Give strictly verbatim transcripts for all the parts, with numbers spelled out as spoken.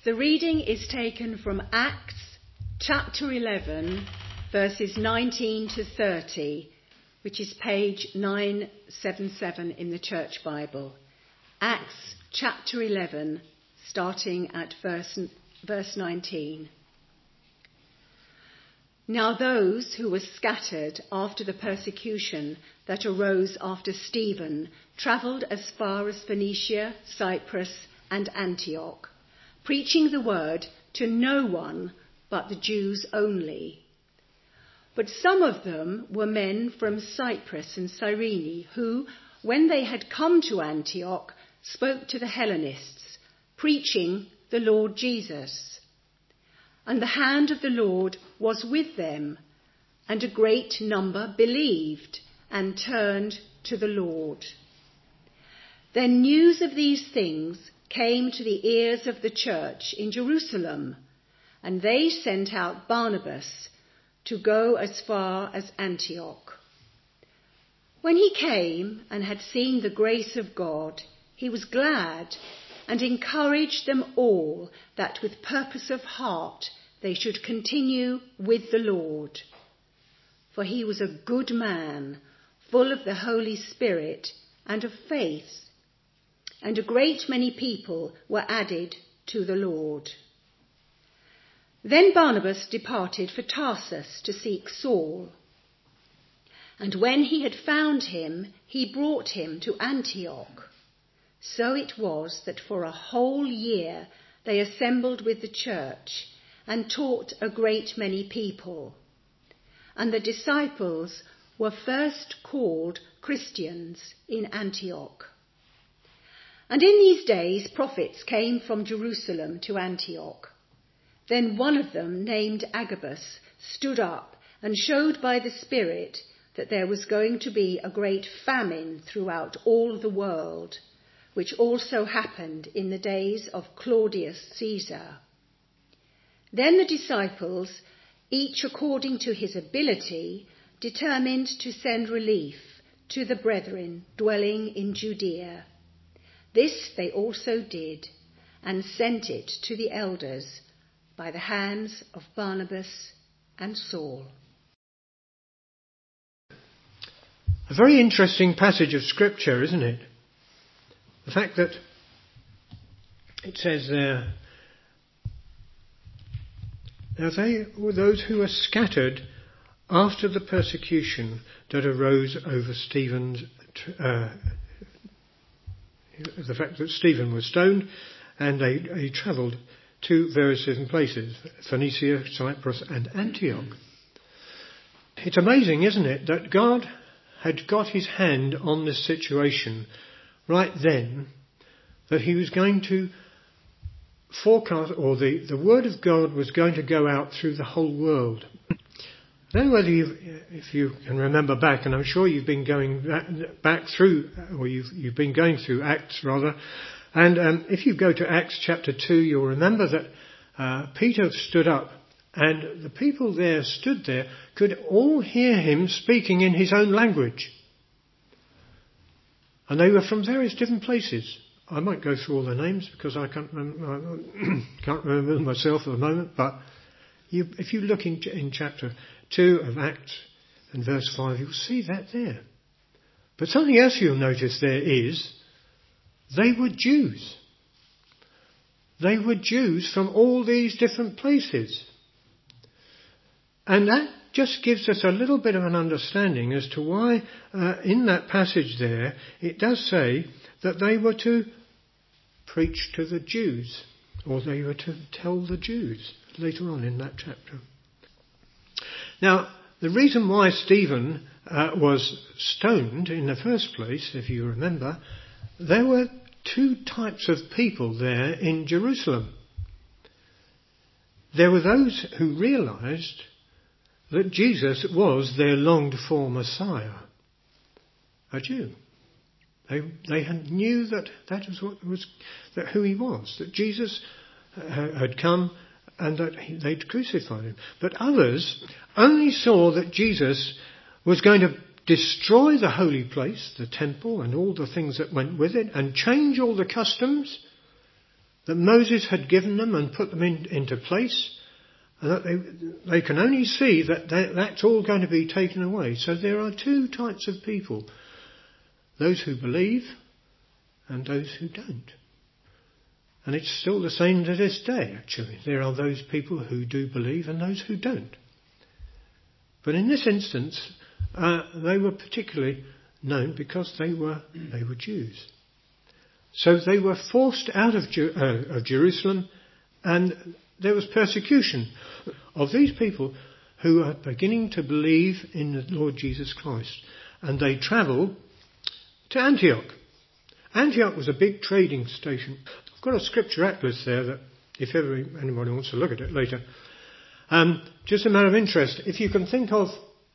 The reading is taken from Acts chapter eleven, verses nineteen to thirty, which is page nine seventy-seven in the Church Bible. Acts chapter eleven, starting at verse, verse nineteen. Now those who were scattered after the persecution that arose after Stephen travelled as far as Phoenicia, Cyprus, and Antioch, preaching the word to no one but the Jews only. But some of them were men from Cyprus and Cyrene, who, when they had come to Antioch, spoke to the Hellenists, preaching the Lord Jesus. And the hand of the Lord was with them, and a great number believed and turned to the Lord. Then news of these things came to the ears of the church in Jerusalem, and they sent out Barnabas to go as far as Antioch. When he came and had seen the grace of God, he was glad and encouraged them all that with purpose of heart they should continue with the Lord. For he was a good man, full of the Holy Spirit and of faith, and a great many people were added to the Lord. Then Barnabas departed for Tarsus to seek Saul. And when he had found him, he brought him to Antioch. So it was that for a whole year they assembled with the church and taught a great many people. And the disciples were first called Christians in Antioch. And in these days prophets came from Jerusalem to Antioch. Then one of them, named Agabus, stood up and showed by the Spirit that there was going to be a great famine throughout all the world, which also happened in the days of Claudius Caesar. Then the disciples, each according to his ability, determined to send relief to the brethren dwelling in Judea. This they also did, and sent it to the elders by the hands of Barnabas and Saul. A very interesting passage of Scripture, isn't it? The fact that it says there, now they were those who were scattered after the persecution that arose over Stephen's, uh, the fact that Stephen was stoned, and they, they travelled to various different places, Phoenicia, Cyprus and Antioch. It's amazing, isn't it, that God had got his hand on this situation right then, that he was going to forecast, or the, the word of God was going to go out through the whole world. I don't know whether you, if you can remember back, and I'm sure you've been going back through, or you've, you've been going through Acts rather, and um, if you go to Acts chapter two, you'll remember that uh, Peter stood up, and the people there stood there could all hear him speaking in his own language. And they were from various different places. I might go through all the names because I can't remember, can't remember them myself at the moment, but you, if you look in, in chapter two of Acts and verse five, you'll see that there. But something else you'll notice there is they were Jews. They were Jews from all these different places. And that just gives us a little bit of an understanding as to why uh, in that passage there it does say that they were to preach to the Jews, or they were to tell the Jews later on in that chapter. Now, the reason why Stephen uh, was stoned in the first place, if you remember, there were two types of people there in Jerusalem. There were those who realised that Jesus was their longed-for Messiah, a Jew. They they knew that that was what was that who he was, that Jesus had come and that he, they'd crucified him. But others only saw that Jesus was going to destroy the holy place, the temple, and all the things that went with it, and change all the customs that Moses had given them and put them in, into place, and that they, they can only see that they, that's all going to be taken away. So there are two types of people, those who believe and those who don't. And it's still the same to this day, actually. There are those people who do believe and those who don't. But in this instance, uh, they were particularly known because they were they were Jews. So they were forced out of, Ju- uh, of Jerusalem, and there was persecution of these people who are beginning to believe in the Lord Jesus Christ. And they travel to Antioch. Antioch was a big trading station. I've got a scripture atlas there that if ever anybody wants to look at it later. Um, just a matter of interest. If you can think of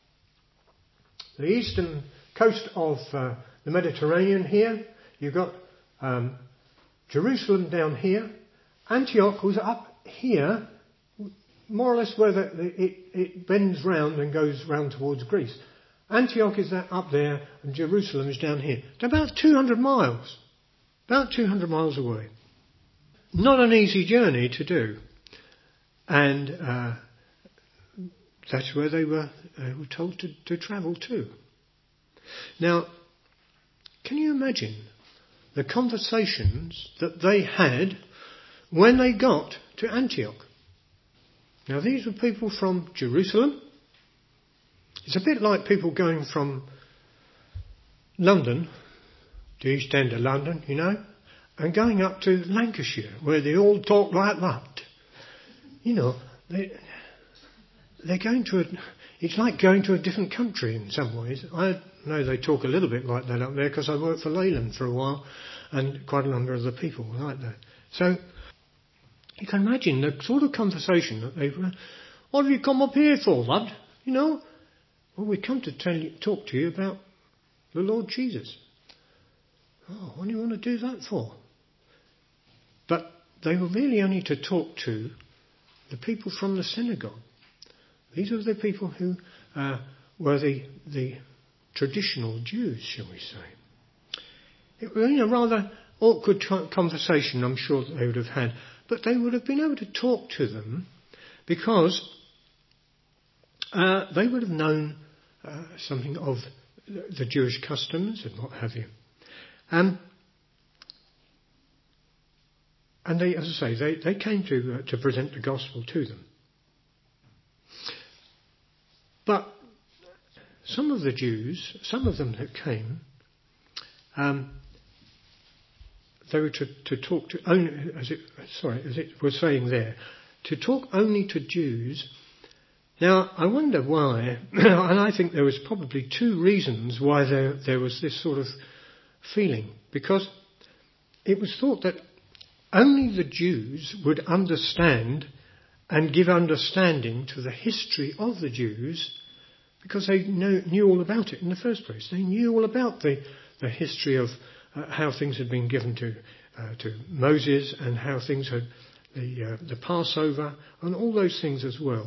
the eastern coast of uh, the Mediterranean here, you've got um, Jerusalem down here. Antioch was up here, more or less where the, it, it bends round and goes round towards Greece. Antioch is that up there and Jerusalem is down here. It's about two hundred miles. About two hundred miles away. Not an easy journey to do. And uh, that's where they were, they were told to, to travel to. Now, can you imagine the conversations that they had when they got to Antioch? Now, these were people from Jerusalem. It's a bit like people going from London, the East End of London, you know, and going up to Lancashire, where they all talk like that. You know, they, they're going to a, it's like going to a different country in some ways. I know they talk a little bit like that up there because I worked for Leyland for a while, and quite a number of the people were like that. So, you can imagine the sort of conversation that they were, what have you come up here for, lad? You know? Well, we come to tell you, talk to you about the Lord Jesus. Oh, what do you want to do that for? But they were really only to talk to the people from the synagogue. These were the people who uh, were the, the traditional Jews, shall we say. It was a rather awkward conversation, I'm sure, that they would have had. But they would have been able to talk to them because uh, they would have known uh, something of the Jewish customs and what have you. Um, and they, as I say, they, they came to uh, to present the gospel to them. But some of the Jews, some of them that came, um, they were to, to talk to only, as it sorry, as it was saying there, to talk only to Jews. Now, I wonder why, and I think there was probably two reasons why there there was this sort of feeling, because it was thought that only the Jews would understand and give understanding to the history of the Jews, because they know, knew all about it in the first place. They knew all about the, the history of uh, how things had been given to uh, to Moses and how things had the uh, the Passover and all those things as well.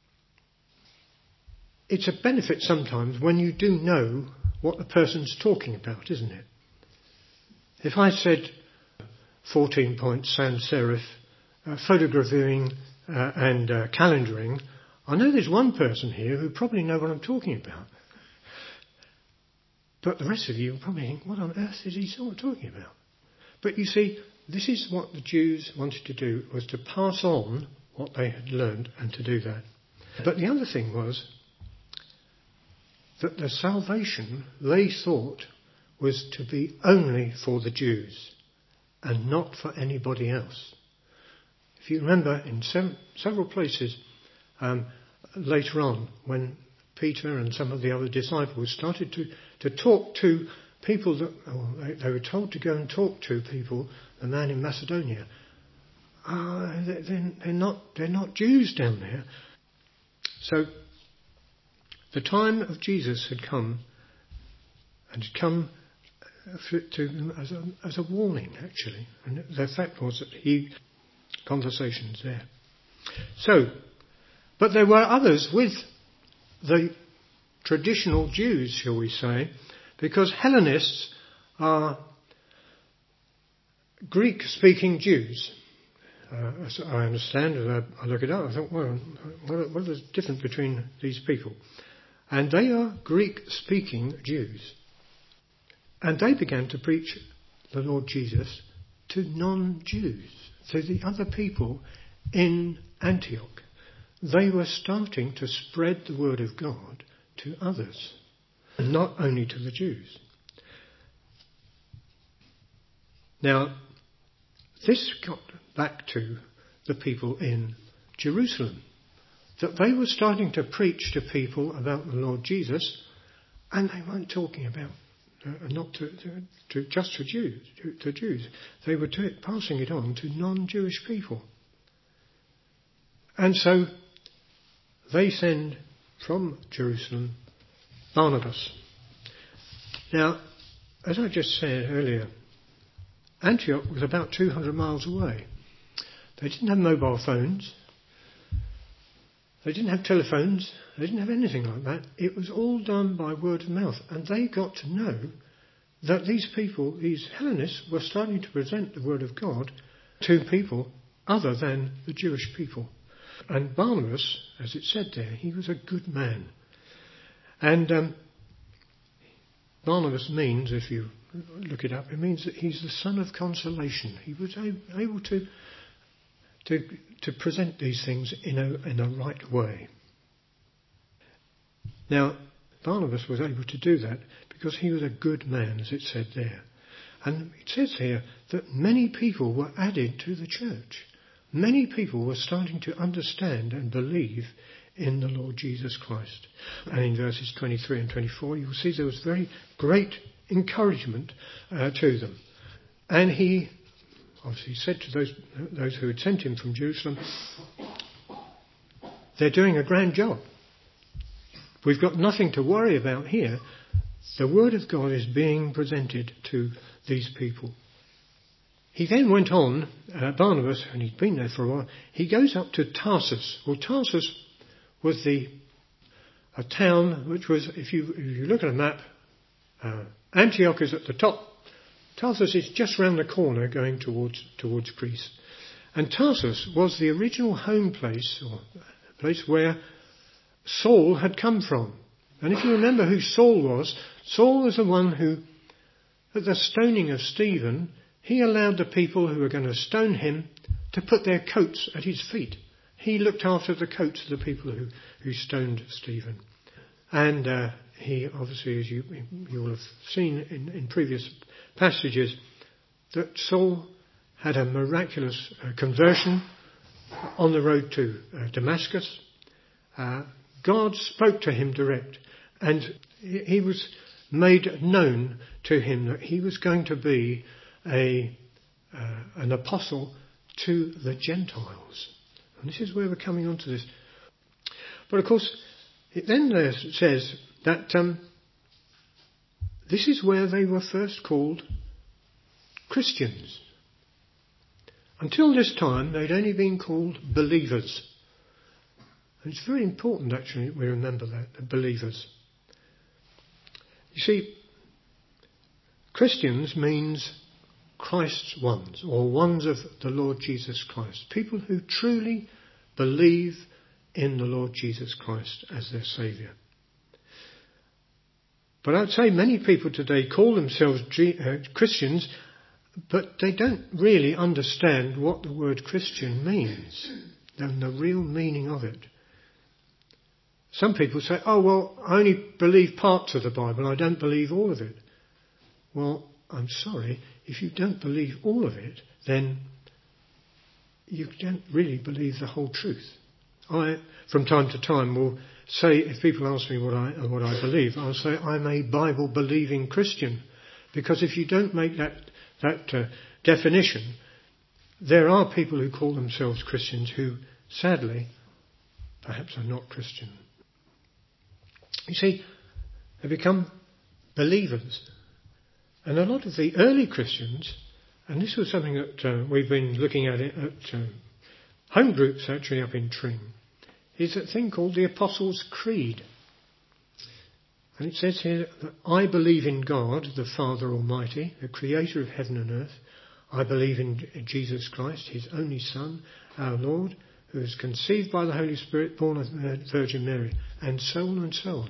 It's a benefit sometimes when you do know what the person's talking about, isn't it? If I said fourteen point sans serif, uh, photographing uh, and uh, calendaring, I know there's one person here who probably know what I'm talking about. But the rest of you will probably think, what on earth is he talking about? But you see, this is what the Jews wanted to do, was to pass on what they had learned and to do that. But the other thing was that the salvation they thought was to be only for the Jews and not for anybody else. If you remember, in sem- several places um, later on, when Peter and some of the other disciples started to, to talk to people that oh, they, they were told to go and talk to people, the man in Macedonia, uh, they're, they're not they're not Jews down there. So the time of Jesus had come, and had come to as a, as a warning, actually, and the fact was that he conversations there. So, but there were others with the traditional Jews, shall we say, because Hellenists are Greek-speaking Jews. uh, as I understand, and I, I look it up, I thought, well, what, what is the difference between these people? And they are Greek-speaking Jews. And they began to preach the Lord Jesus to non-Jews, to the other people in Antioch. They were starting to spread the word of God to others, and not only to the Jews. Now, this got back to the people in Jerusalem, that they were starting to preach to people about the Lord Jesus, and they weren't talking about, uh, not to, to, to just to Jews, to, to Jews. They were to, passing it on to non-Jewish people. And so they send from Jerusalem Barnabas. Now, as I just said earlier, Antioch was about two hundred miles away. They didn't have mobile phones. They didn't have telephones. They didn't have anything like that. It was all done by word of mouth. And they got to know that these people, these Hellenists, were starting to present the word of God to people other than the Jewish people. And Barnabas, as it said there, he was a good man. And um, Barnabas means, if you look it up, it means that he's the son of consolation. He was able to to to present these things in a in a right way. Now, Barnabas was able to do that because he was a good man, as it said there. And it says here that many people were added to the church. Many people were starting to understand and believe in the Lord Jesus Christ. And in verses twenty-three and twenty-four, you will see there was very great encouragement uh, to them. And he obviously said to those those who had sent him from Jerusalem, they're doing a grand job. We've got nothing to worry about here. The word of God is being presented to these people. He then went on, uh, Barnabas, and he'd been there for a while, he goes up to Tarsus. Well, Tarsus was the a town which was, if you, if you look at a map, uh, Antioch is at the top. Tarsus is just round the corner going towards towards Greece. And Tarsus was the original home place, or place where Saul had come from. And if you remember who Saul was, Saul was the one who, at the stoning of Stephen, he allowed the people who were going to stone him to put their coats at his feet. He looked after the coats of the people who, who stoned Stephen. And uh, he, obviously, as you, you will have seen in, in previous passages, that Saul had a miraculous uh, conversion on the road to uh, Damascus. Uh, God spoke to him direct, and he was made known to him that he was going to be a uh, an apostle to the Gentiles. And this is where we're coming on to this. But of course, it then uh, says that um, this is where they were first called Christians. Until this time, they'd only been called believers. And it's very important, actually, that we remember that, the believers. You see, Christians means Christ's ones, or ones of the Lord Jesus Christ. People who truly believe in the Lord Jesus Christ as their Saviour. But I'd say many people today call themselves G- uh, Christians, but they don't really understand what the word Christian means and the real meaning of it. Some people say, oh, well, I only believe parts of the Bible, I don't believe all of it. Well, I'm sorry, if you don't believe all of it, then you don't really believe the whole truth. I, from time to time, will say, if people ask me what I what I believe, I'll say I'm a Bible-believing Christian. Because if you don't make that, that uh, definition, there are people who call themselves Christians who, sadly, perhaps are not Christian. You see, they become believers. And a lot of the early Christians, and this was something that uh, we've been looking at it at uh, home groups actually up in Tring, is a thing called the Apostles' Creed. And it says here that I believe in God, the Father Almighty, the creator of heaven and earth. I believe in Jesus Christ, his only Son, our Lord, who was conceived by the Holy Spirit, born of the Virgin Mary, and so on and so on.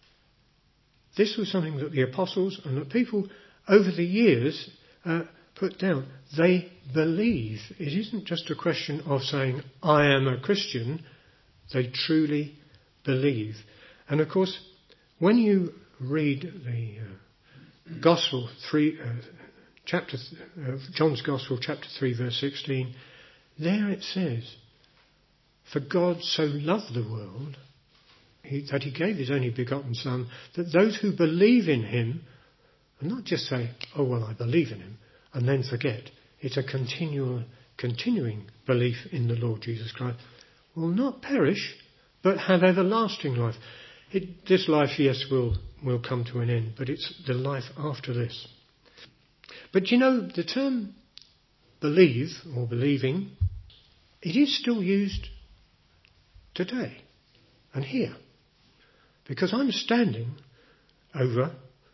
This was something that the apostles and the people over the years uh, put down. They believe. It isn't just a question of saying, I am a Christian. They truly believe. And of course, when you read the uh, Gospel three, uh, chapter uh, John's Gospel, chapter three, verse sixteen, there it says, "For God so loved the world he, that he gave his only begotten Son, that those who believe in him," and not just say, "Oh well, I believe in him," and then forget. It's a continual, continuing belief in the Lord Jesus Christ, "will not perish, but have everlasting life." It, this life, yes, will will come to an end, but it's the life after this. But you know, the term believe or believing, it is still used today and here. Because I'm standing over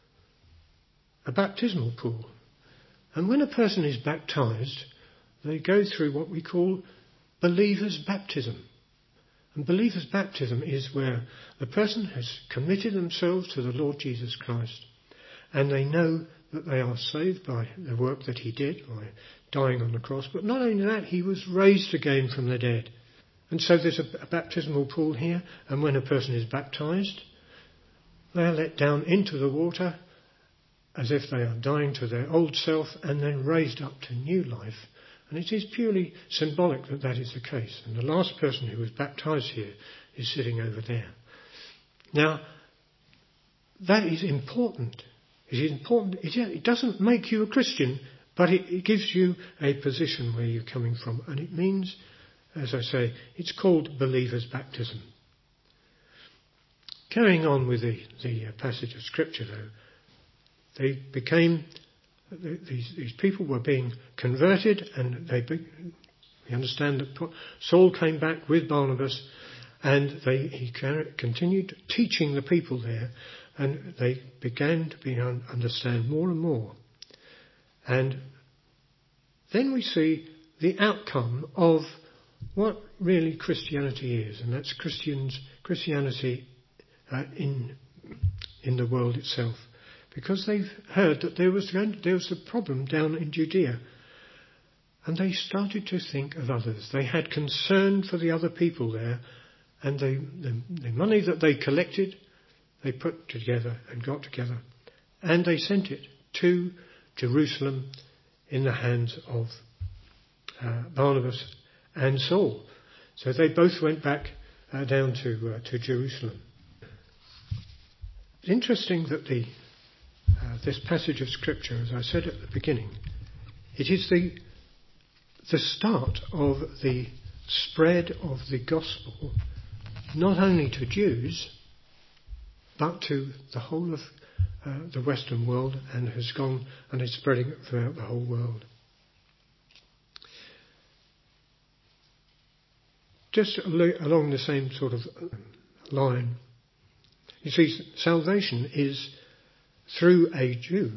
a baptismal pool. And when a person is baptized, they go through what we call believer's baptism. And believer's baptism is where the person has committed themselves to the Lord Jesus Christ, and they know that they are saved by the work that he did, by dying on the cross. But not only that, he was raised again from the dead. And so there's a, a baptismal pool here, and when a person is baptized, they are let down into the water as if they are dying to their old self and then raised up to new life. And it is purely symbolic that that is the case. And the last person who was baptized here is sitting over there. Now, that is important. It is important. It doesn't make you a Christian, but it, it gives you a position where you're coming from. And it means, as I say, it's called believer's baptism. Carrying on with the, the passage of Scripture, though, they became... These, these people were being converted, and they be, we understand that Saul came back with Barnabas, and they, he continued teaching the people there, and they began to be un, understand more and more. And then we see the outcome of what really Christianity is, and that's Christians Christianity uh, in in the world itself. Because they've heard that there was going, there was a problem down in Judea. And they started to think of others. They had concern for the other people there. And they, the, the money that they collected, they put together and got together. And they sent it to Jerusalem in the hands of uh, Barnabas and Saul. So they both went back uh, down to, uh, to Jerusalem. It's interesting that the Uh, this passage of Scripture, as I said at the beginning, it is the the start of the spread of the gospel, not only to Jews, but to the whole of uh, the Western world, and has gone and is spreading throughout the whole world. Just al- along the same sort of line, you see, salvation is through a Jew.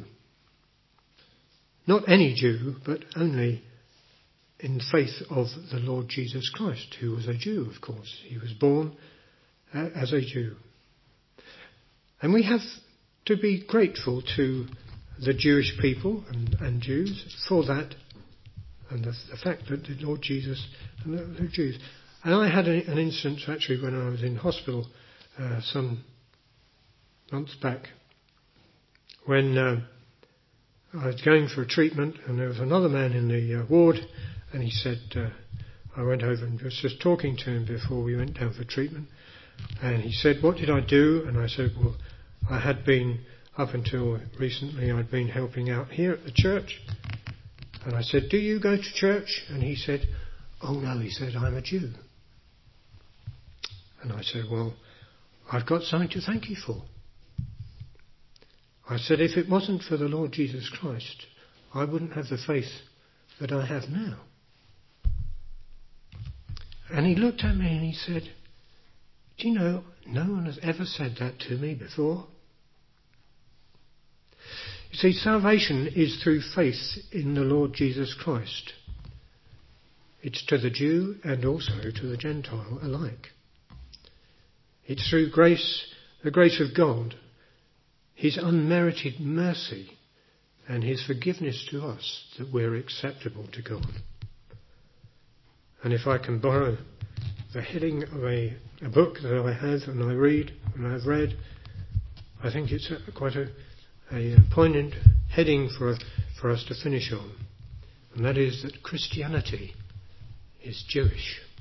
Not any Jew, but only in faith of the Lord Jesus Christ, who was a Jew, of course. He was born uh, as a Jew. And we have to be grateful to the Jewish people and, and Jews for that, and the, the fact that the Lord Jesus and the, the Jews. And I had a, an instance actually when I was in hospital uh, some months back, when uh, I was going for a treatment, and there was another man in the uh, ward, and he said, uh, I went over and was just talking to him before we went down for treatment, and he said, what did I do? And I said, well, I had been, up until recently, I'd been helping out here at the church. And I said, do you go to church? And he said, oh no, he said, I'm a Jew. And I said, well, I've got something to thank you for. I said, if it wasn't for the Lord Jesus Christ, I wouldn't have the faith that I have now. And he looked at me and he said, do you know, no one has ever said that to me before. You see, salvation is through faith in the Lord Jesus Christ. It's to the Jew and also to the Gentile alike. It's through grace, the grace of God, His unmerited mercy and His forgiveness to us, that we're acceptable to God. And if I can borrow the heading of a, a book that I have and I read and I've read, I think it's a, quite a, a poignant heading for, for us to finish on. And that is that Christianity is Jewish.